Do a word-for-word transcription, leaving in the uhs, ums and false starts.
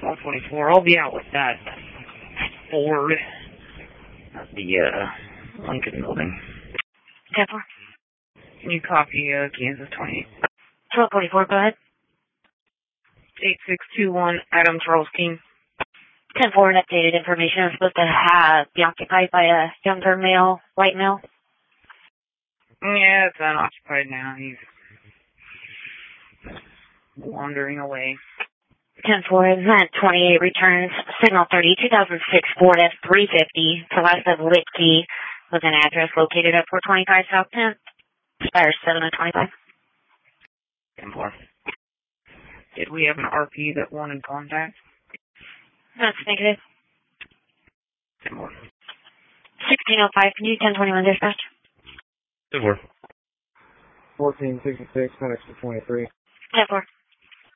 twelve twenty-four, I'll be out with that Ford at the, uh, Lincoln building. ten four. Can you copy, uh, Kansas twenty-eight? twelve twenty-four, go ahead. eight six two one, Adam Charles King. ten four, and updated information is supposed to have, be occupied by a younger male, white male. Yeah, it's unoccupied now. He's wandering away. ten four, event twenty-eight returns, signal thirty, two thousand six Ford F three fifty, to west of Whitkey, with an address located at four twenty-five South tenth, expires seven of twenty-five. ten four. Did we have an R P that wanted contact? That's negative. ten four. sixteen oh five, can you ten twenty-one dispatch? ten four. fourteen sixty-six, Phoenix twenty-three. ten four.